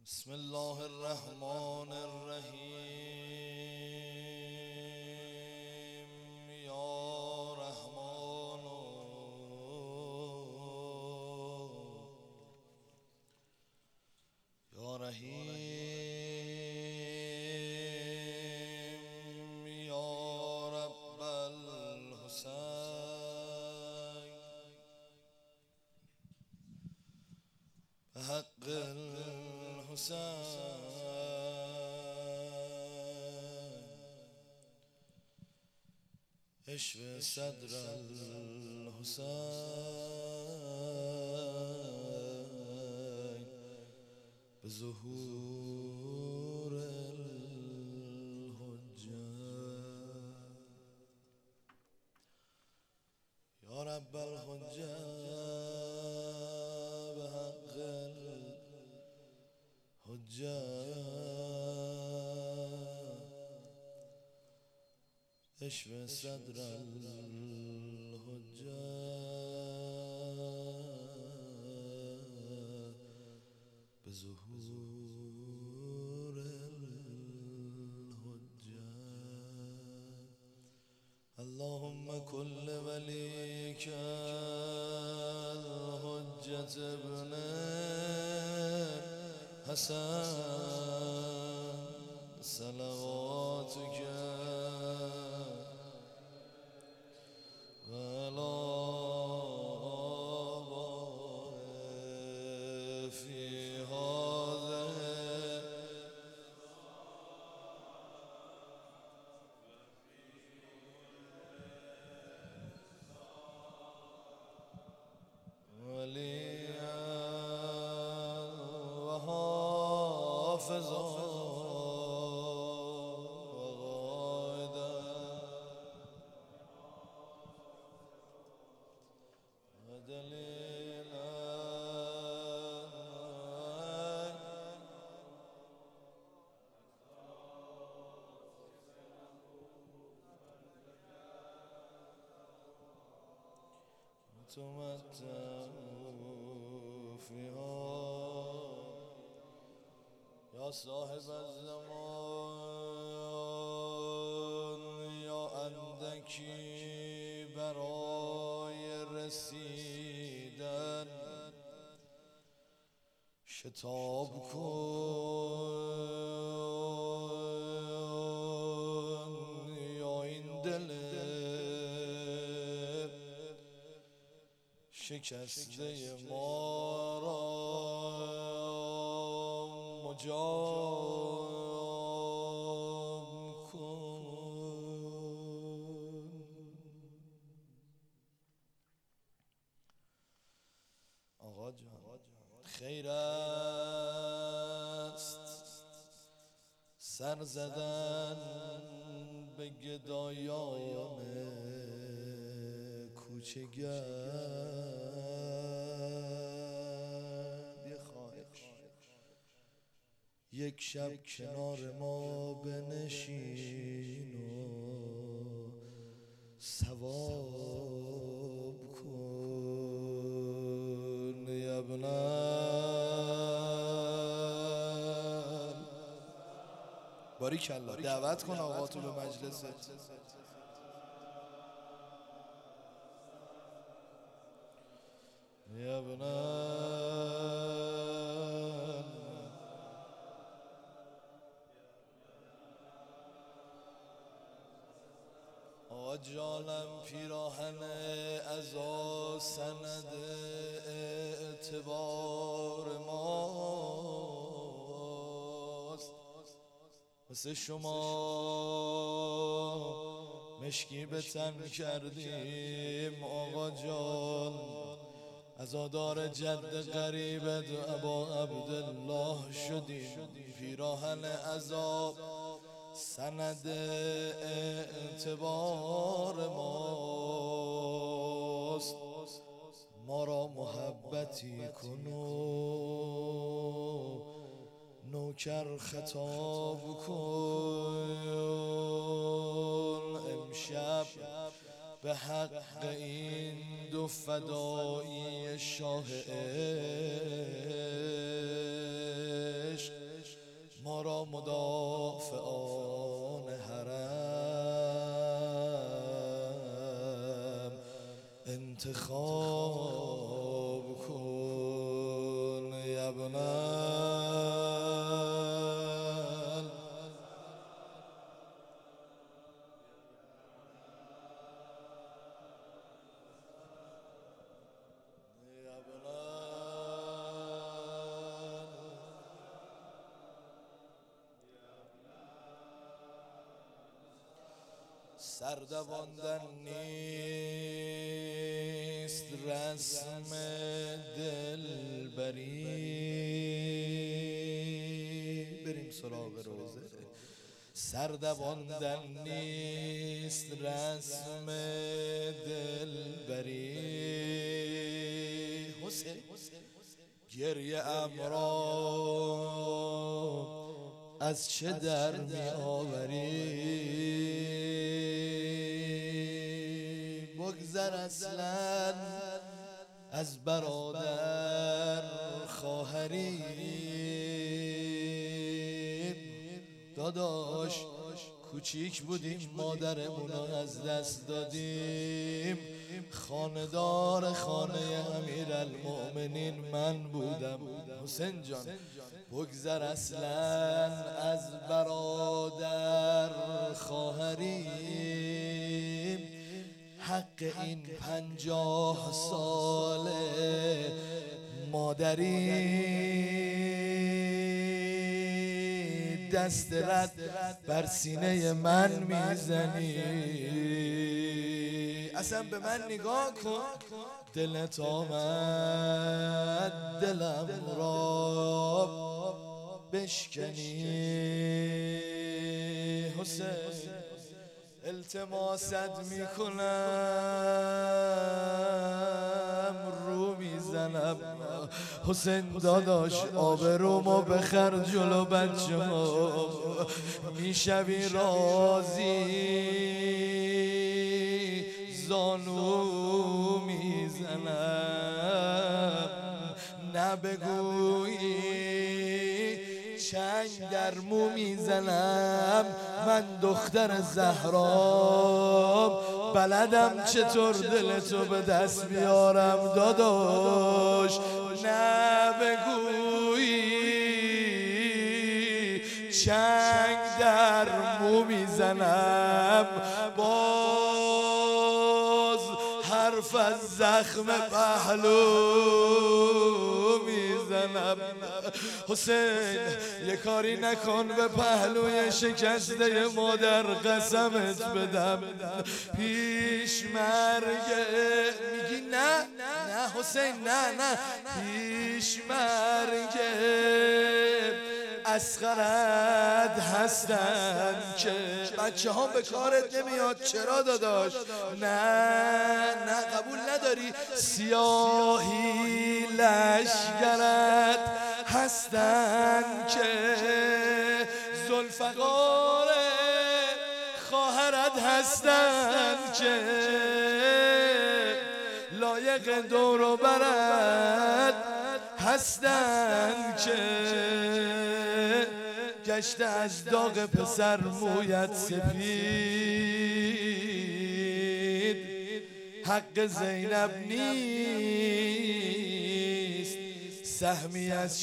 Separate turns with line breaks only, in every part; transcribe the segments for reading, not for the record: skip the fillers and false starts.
بسم الله الرحمن الرحیم یا رحمان یا رحیم یا رب الحسین بحق الحسين اشف صدر الحسين بظهور الحجة يا رب الحجة بحق الحجة اشف صدر الحجة بظهور الحجة اللهم كل وليك الحجة ابن حسن صلواتك ولا في هذا وليا وحافظا دليلا تمتع فيها يا صاحب الزمان يا اندکی برای رسیدن شتاب کن یا این دل شکسته ما را مجاب کن. آقا جان خیر است سر زدن به گدایان کوچه گرد. یه خواهش یک شب کنار ما بنشین و ثواب کن یا ابنم. باریکالله دعوت کن آقا تو به مجلست. یا ابنم آقا جانم پیراهن عزا سند اعتبار ماست. واسه شما مشکی به تن کردیم آقا جان. عزادار جد غریبت ابا عبدالله شدیم. پیراهن عذاب سند اعتبار ماست. ما را محبتی کن و نوکر خطاب کن. امشب به حق این دو فدایی شاه عشق ما را مدافعان حرم انتخاب کن یبنان. سردواندن نیست رسم دلبری، بریم سراغ روزه. سردواندن نیست رسم دلبری، حسین گریه امرا از چه در می آوری؟ بگذر اصلا از برادر خواهری، داداش کوچیک بودیم مادرمونو از دست دادیم، خاندار خانه امیرالمؤمنین من بودم. حسین جان بگذر اصلا از برادر خواهری، حق این 50 سال مادری، دست رد بر سینه من میزنی. اصلا به من نگاه کن، دلت آمد دلم را بشکنی. حسین التماست میکنم رو میزنم، حسین داداش آبرومو بخر جلو بچه ها، میشوی رازی زانو میزنم، نبگویی چنگ در مو میزنم. من دختر زهرام بلدم چطور دلتو به دست بیارم، داداش نبگویی چنگ در مو میزنم. باز حرف از زخم پهلو میزنم. حسین یه کاری نکن به پهلوی شکسته مادر قسمت بدم، پیش مرگه. میگی نه نه حسین نه، پیش مرگه اسخرت هستن که بچه ها به کارت نمیاد. چرا داداش؟ نه قبول نداری؟ سیاهی لشگرت هستن که ذوالفقار خواهرت هستن که لایق دور و برت هستن که گشته از داغ پسر مویت سپید. حق زینب نیست سهمی از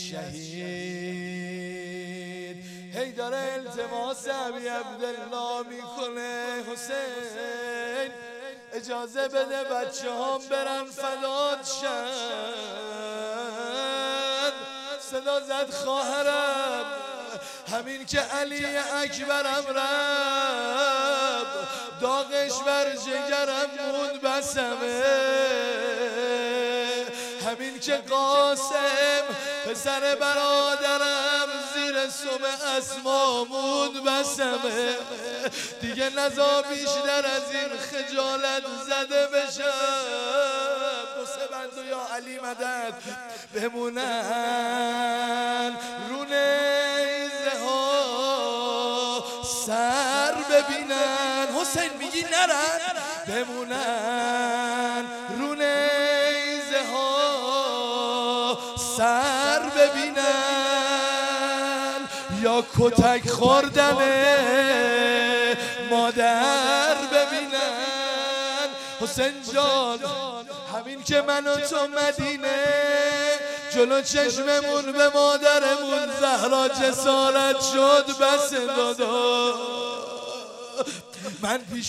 شهید. هی داره التماس ابی عبدالله میکنه، حسین اجازه بده بچه هم برن فدات شن. صدا زد خواهرم، همین که علی اکبرم رب داغش بر جگرم موند بسمه، همین که قاسم پسر برادرم زیر سم اسما موند بسمه، دیگه نزا بیشتر از این خجالت زده بشم. بوسه بندو یا علی مدد بمونن رو نیزه ها سر ببینن. حسین میگی نرن؟ بمونن رو نیزه ها سر ببینن. یا کتک خوردنه مادر ببینن. حسین جان همین که من و تو مدینه جلو چشممون به مادرمون زهرا جسارت شد بس دادا. من پیش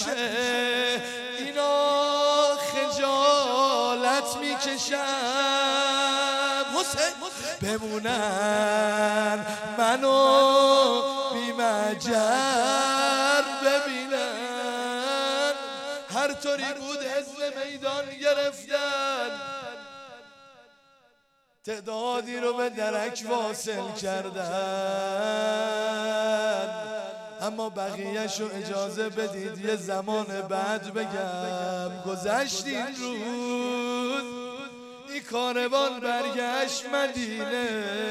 اینا خجالت میکشم حسین بمونن منو بی مجر ببینن. هر طوری بود حزب میدان گرفتن، تعدادی رو به درک واصل کردن، اما بقیه‌شو اجازه بدید یه زمان بعد بگم. گذشت این روز این کاروان برگشت مدینه،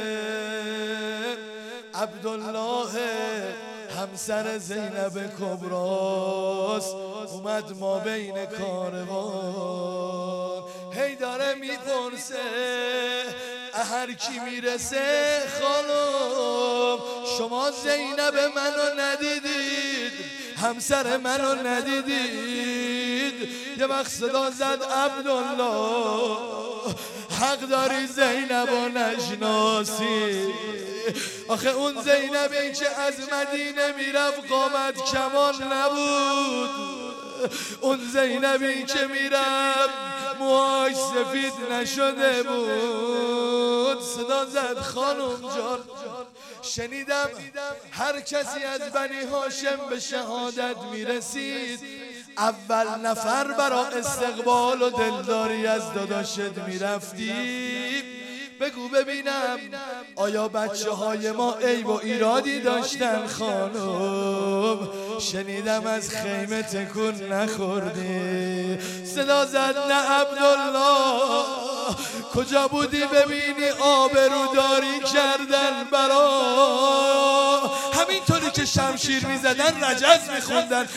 عبدالله همسر زینب کبراست اومد ما بین کاروان. هی داره میپرسه هر کی میرسه خانم شما زینب منو ندیدید، همسر منو ندیدید؟ یه وقت صدا زد عبدالله حق داری زینب رو نشناسی. آخه اون زینبی که از مدینه میرفت قامت کمان نبود، اون زینبی که میرفت موهاش سفید نشده بود. صدا زد خانم جان شنیدم هر کسی از بنی هاشم به شهادت میرسید اول نفر برا استقبال و دلداری از داداشت میرفتی. بگو ببینم آیا بچه های ما عیب و ایرادی داشتن خانم؟ شنیدم از خیمه تکون نخوردی. صدا زد نه عبدالله کجا بودی ببینی آبروداری کردن برا. همینطوری که شمشیر میزدن رجز میخوندن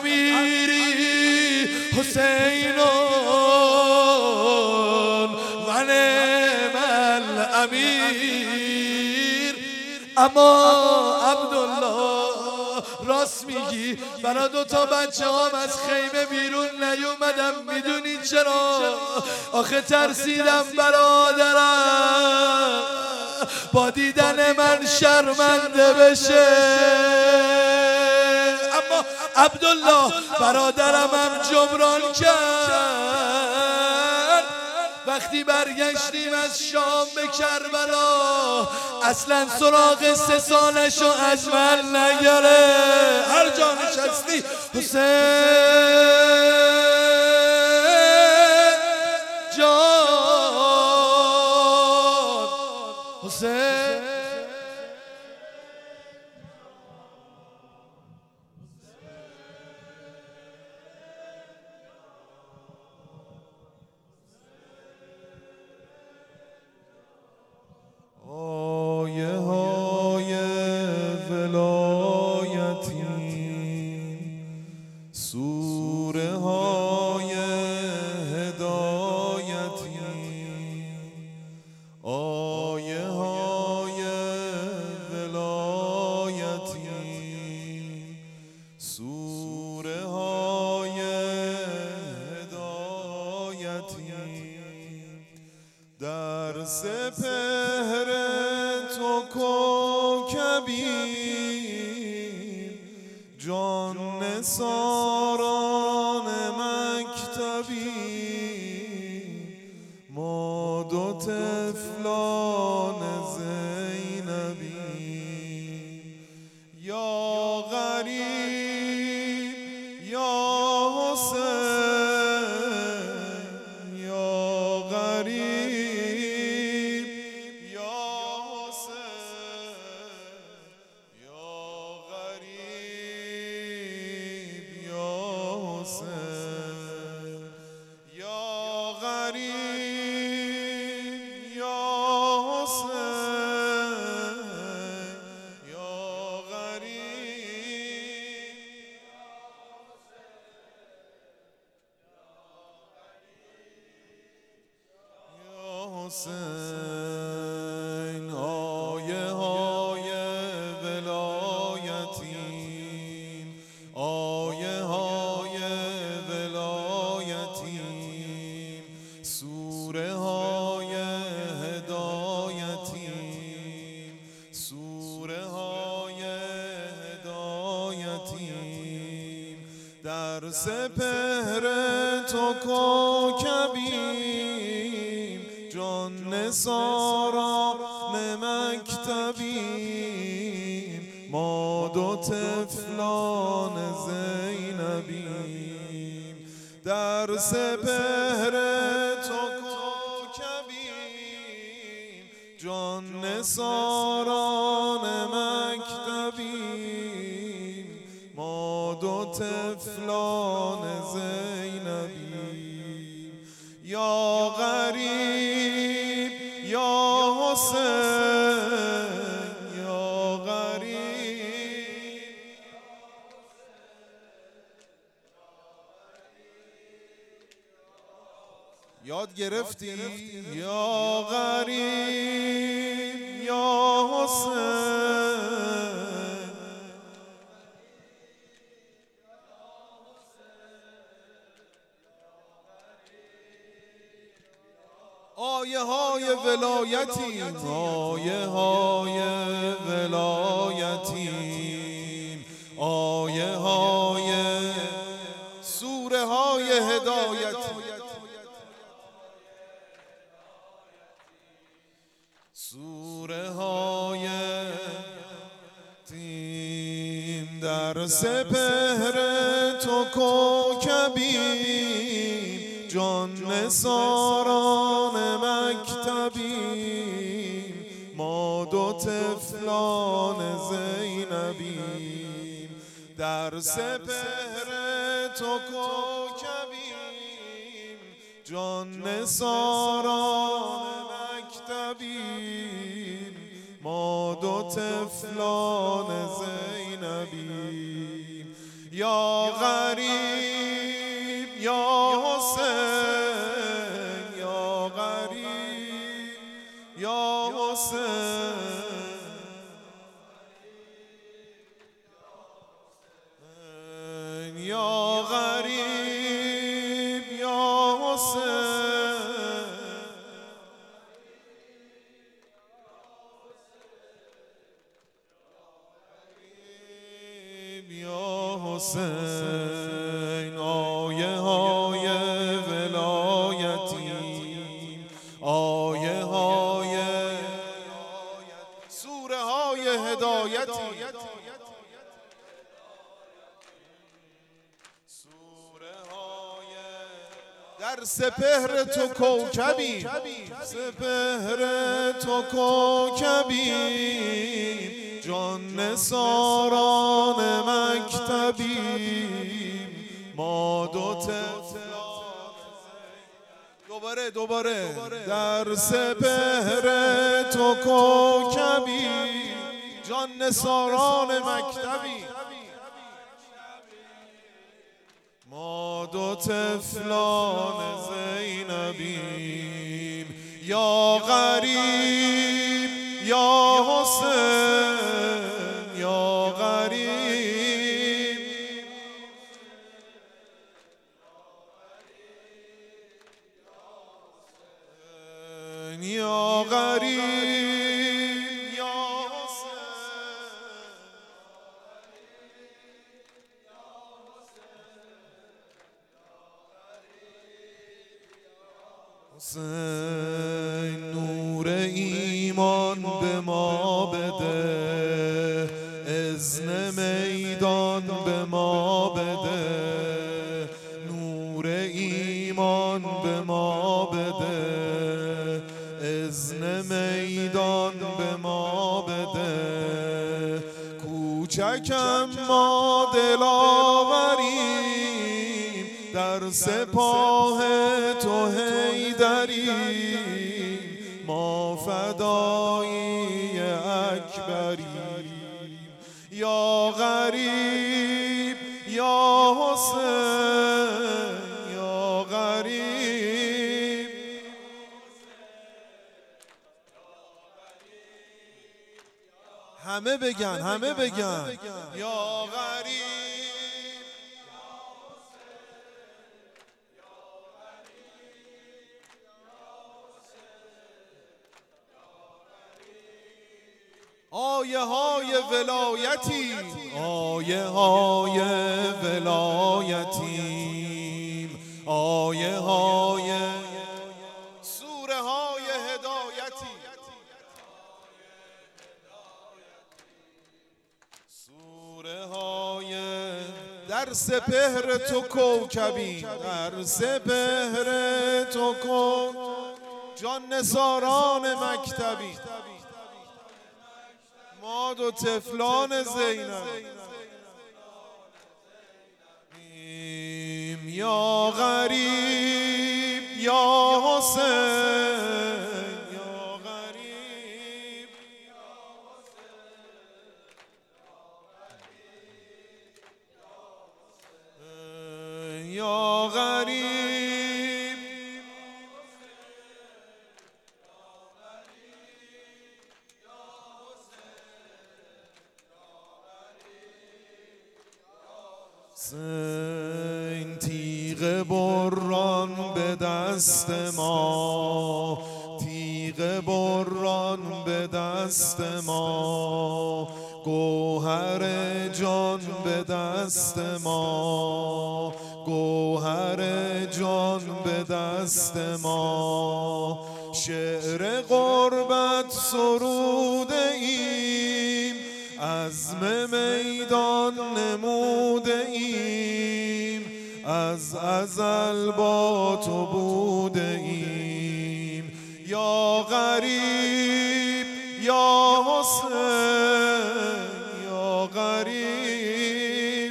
امیری حسینون و نعم الامیر. اما عبدالله راست میگی برا دوتا بچه هم از خیمه بیرون نیومدم. میدونی چرا؟ آخه ترسیدم برادرم با دیدن من شرمنده بشه. اما عبدالله برادرم هم جبران کرد. وقتی برگشتیم از شام به کربلا اصلا سراغ 3 سالشو از من نگره. هر جا نشستی حسین جان حسین آیه های ولایتی سوره های هدایتی آیه های ولایتی سوره های هدایتی در سپهر تو کوکبیم جان نثاران مکتبیم ما دو طفلان زینبیم. یا غریب یا حسین یا غریب یا حسین یا غریب یا حسین یا غریب یا حسین یا غریب یا حسین. آیه های سوره های هدایتیم، در سپهر تو کوکبیم، جان نثاران مکتبیم، ما دو طفلان زینبیم. در سپهر تو کوکبیم، جان نثاران مکتبیم، ما دو طفلان زینبیم. یا غریب یا حسین، یا غریب یاد گرفتی؟ یا غریب یا حسین، آیه های ولایتیم، آیه های ولایتیم، آیه های سوره های هدایتیم، سوره های تیم. در سپهر تو کوکبیم، جان نثاران مکتبیم، ما دو طفلان زینبیم. در سپهر تو کوکبیم، جان نثاران مکتبیم، ما دو طفلان زینبیم. یا غریب یا حسین، یا غریب یا حسین، یا غریب یا حسین، یا حسین. آیه های ولایتیم، آیه های سوره های هدایتیم، سوره های در سپهر تو کوکبیم، سپهر تو کوکبیم، جان نثاران مکتبیم، ما دو دوباره در سپهر تو کوکبیم، جان نثاران مکتبیم، ما دو طفلان زینبیم. یا غریب یا حسین، یا غریب یا غریب یا حسین. نور ایمان به ما بده، اذن میدان به ما بده، نور ایمان به ما بده، اذن میدان به ما بده. کوچکم ما دلاوریم، در سپاه تو حیدریم، ما فدایی اکبریم. یا غریب یا حسین، یا غریب همه بگن یا غریب
آیه های ولایتی، آیه های ولایتیم، آیه های سوره های هدایتی، سوره های در سپهر تو کوکبی، در سپهر تو جان نثاران مکتبی، ما دو طفلان زینب یا غریب یا حسین، یا غریب یا غریب حسین، تیغ بران به دست ما، تیغ بران به دست ما، گوهر جان به دست ما، گوهر جان به دست ما، شعر غربت سروده ایم، عزم میدان نموده ایم، از ازل با تو بوده ایم، یا غریب یا حسین، یا غریب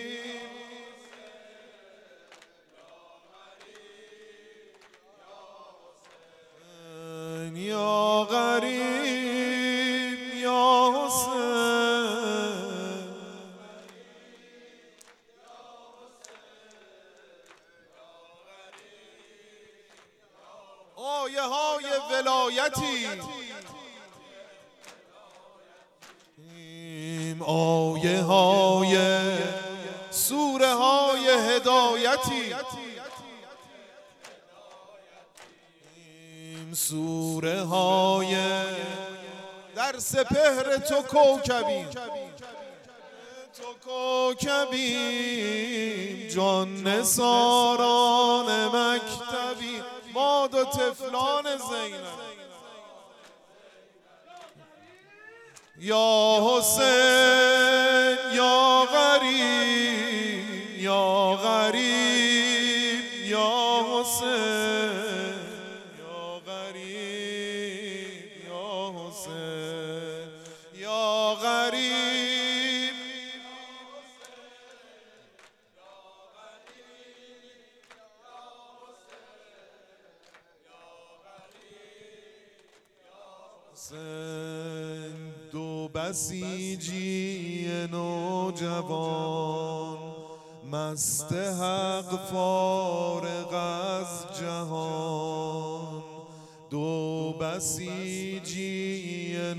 یا غریب یا حسین. آیه های ولایتی، آیه های سوره های هدایتی، سوره های در سپهر تو کوکبیم، تو کوکبیم، جان نثاران مکتبی، ما دو طفلان زینب یا حسین یا غریب، یا غریب یا حسین، یا غریب یا حسین، یا غریب حسین. دو بسیجی نوجوان، مست حق فارغ از جهان، دو بسیجی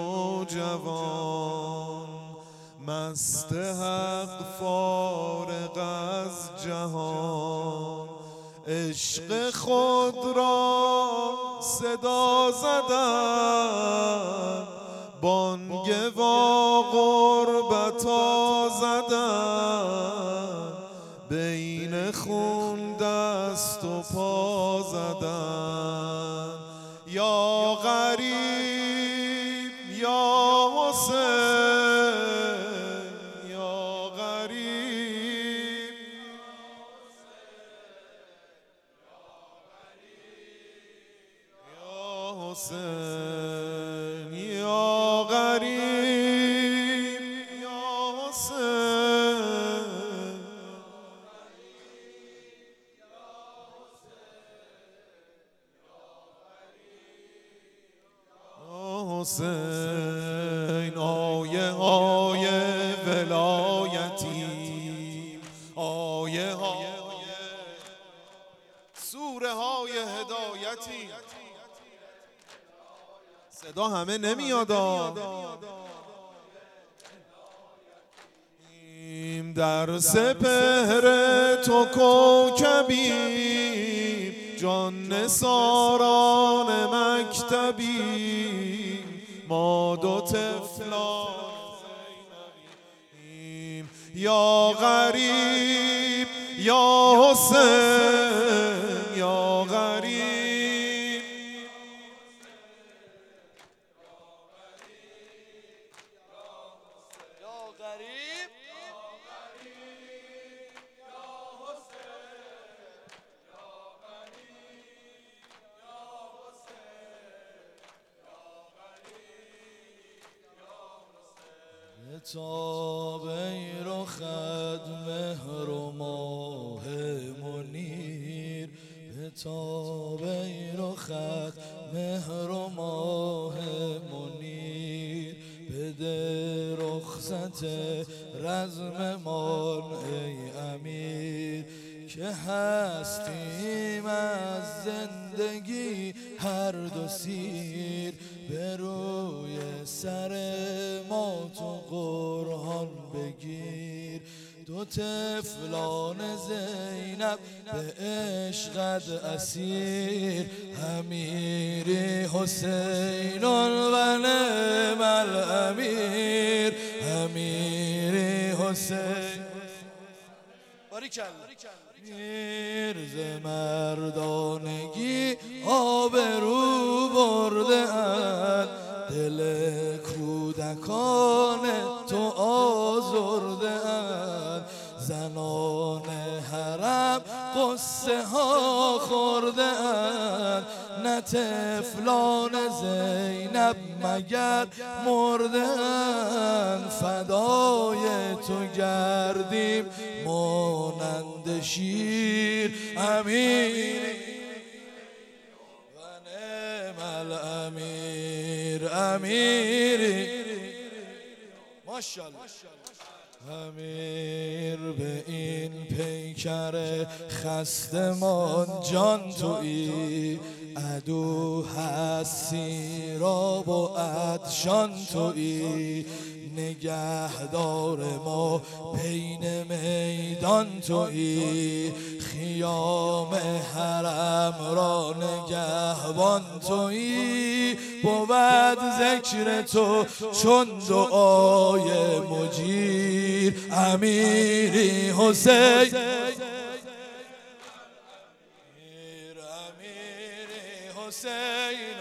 نوجوان، مست حق فارغ از جهان، عشق خود را صدا زدن، بانگ وا غربتا زدن، بین خون دست و پا زدن، یا غریب یا حسین، یا غریب یا حسین، یا غریب یا حسین، حسین. آیه های ولایتی، آیه های سوره های هدایتی. صدا همه نمیاد، در سپهر تو کوکبیم، جان نثاران مکتبیم، ما دو طفلان زینبیم یا غریب یا حسین یا غریب
یا غریب تاب ای رخت مهر و ماه منیر تاب ای رخت مهر و ماه منیر بده رخصت رزممان ای امیر که هستیم از زندگی هر دو سیر به روی سر ما تو قرآن بگیر دو طفلان زینب به عشقت اسیر امیری حسین و نعم الامیر امیری حسین میرز مردانگی آبرو برده اند دل کودکان تو آزرده اند زنان حرم قصه ها خورده اند نه طفلان زینب مگر مرده اند فدای تو گردیم مانند شیر امیر و نعم الامیر امیری ماشاءالله امیر به این پیکر خستمان جان تویی عدو هست سیراب و عطشان تویی نگهدار ما بین میدان تویی خیام حرم را نگهبان تویی بود ذکر تو چون دعای مجیر امیری حسین امیری حسین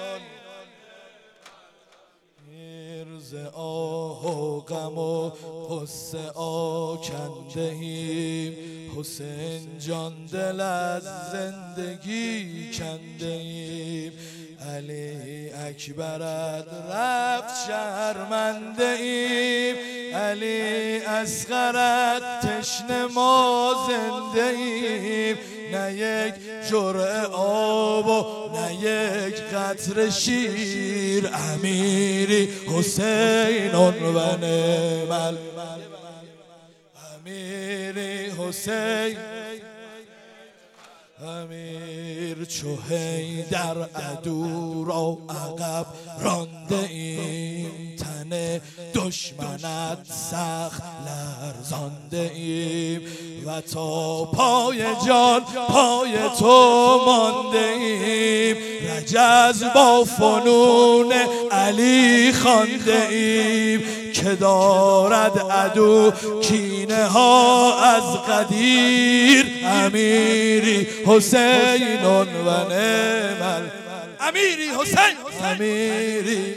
ز آه و غم و غصه آکنده ایم حسین جان دل از زندگی کنده ایم علی اکبرت رفت شرمنده ایم علی اصغرت تشنه ما زنده ایم نه یک جرعه آب و نه یک قطره شیر امیری حسین و نعم امیری حسین امیر چو حیدر عدو را عقب رانده ایم تن دشمنت سخت لرزانده ایم و تا پای جان پای تو مانده ایم رجز با فنون علی خوانده ایم که دارد عدو کینه ها از قدیر امیری حسین و نعم امیری حسین امیری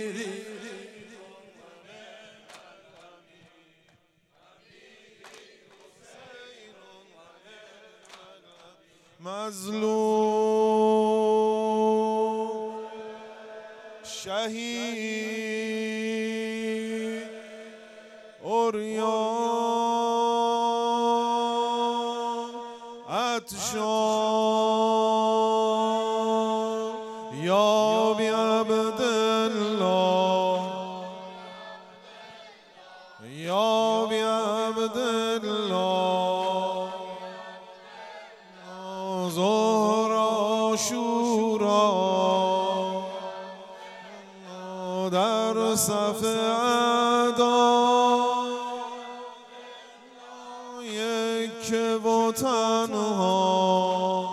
مظلوم شهید عریان عطشان یا بی عبدالله یا بی عبدالله ظهر عاشورا در صف اعدا یک و تنها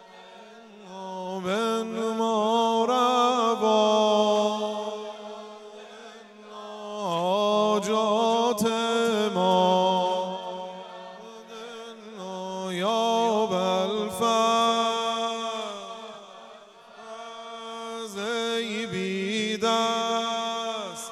بنما روا فاطمه یا بالفرز ای بی دست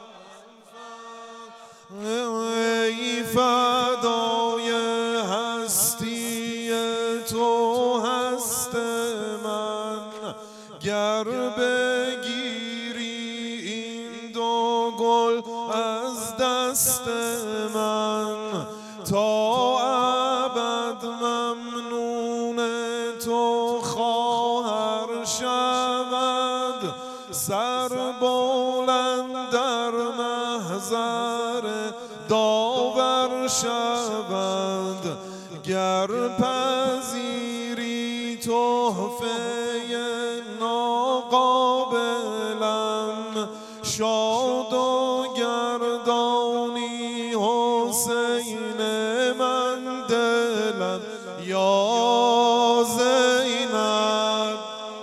ای فدای هستی تو هست من گر بگیری این دو گل از دست من تا ابد ممنون تو خواهر شود سر بلند در محضر داور شود گر پذیری تحفه ناقابلم شاد و گردانی حسین من دلم یا زینب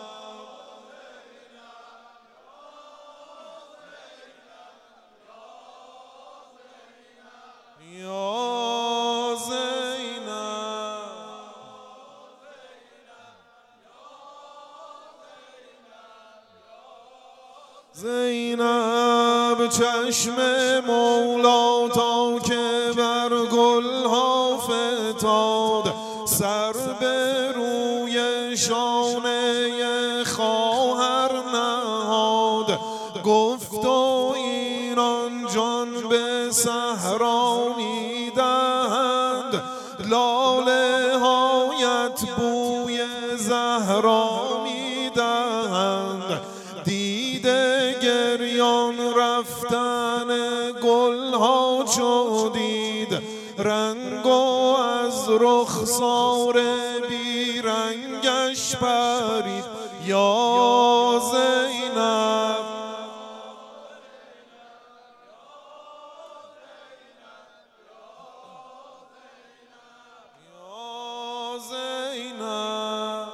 یا زینب زینب چشم مولا تا که بر گلها فتاد سر به روی شانه خواهر نهاد گفت و ایران جان به صحرا میدهند لاله هایت بوی زهرا میدهند دیده گریان رفتن گلها چو دید رنگ و از رخسار بی رنگش پرید یا زینب یا زینب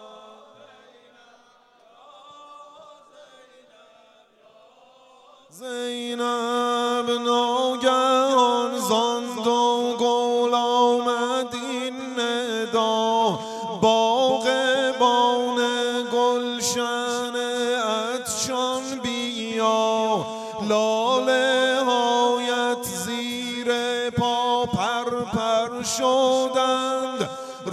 زینب ناگهان زان دو گل آمد این ندا باغبان گلشن عطشان بیا لاله هایت زیر پا پر شدند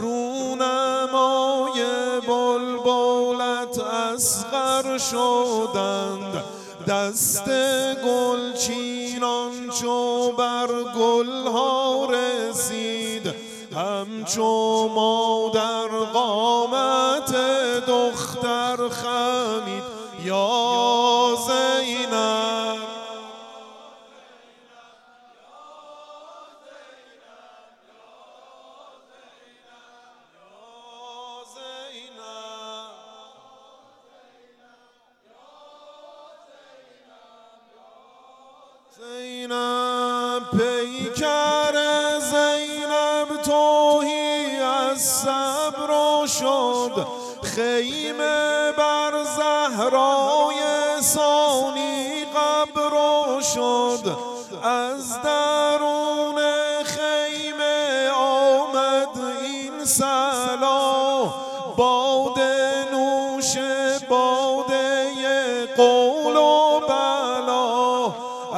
رونمای بلبلت اصغر شدند دست گل چینان چو بر گلها رسید همچو مادر قامت دختر خمید یا زینب زینب پیکر زینب توهی از صبر شد خیمه بر زهرای ثانی قبر شد از درون خیمه آمد این صلا باده نوش باده قول و بلا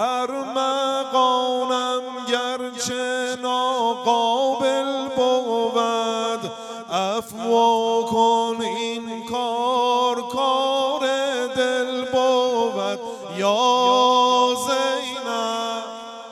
ارمغانم گرچه ناقابل بود عفو کن این کار کار دل بود یا زینب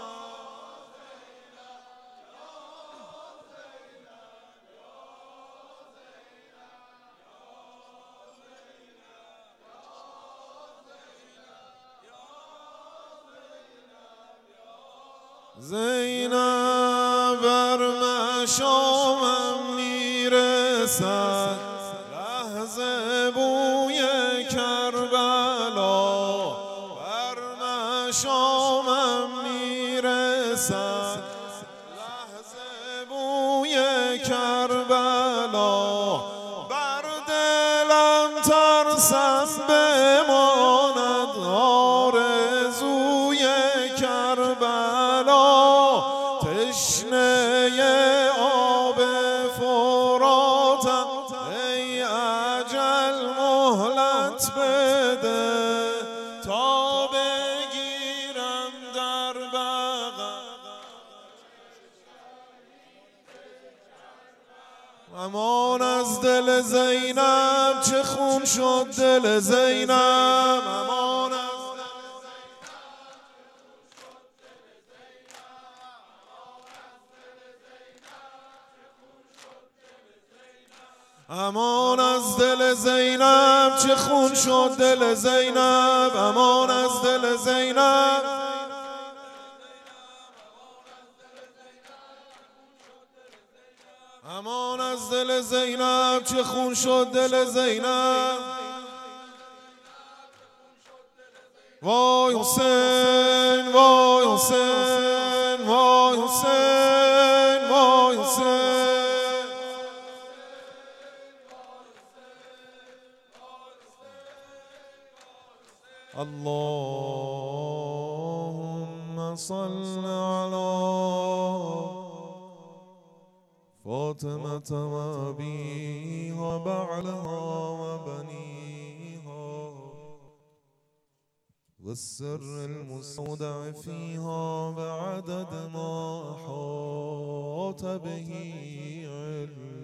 زینب بر مشامم میرسد لحظه بوی کربلا بر مشامم میرسد لحظه بوی کربلا بر دلم ترسم بماند آرزوی کربلا تشنه آب فراتم ای اجل مهلت بده تا بگیرم در بغل امان از دل زینب چه خون شد دل زینب امان از امان از دل زینب چه خون شد دل زینب امان از دل زینب امان از دل زینب چه خون شد دل زینب وای حسین وای حسین وای حسین وای حسین اللهم صل على فاطمة وأبيها وبعلها وبنيها والسر المستودع فيها بعدد ما أحاط به علمه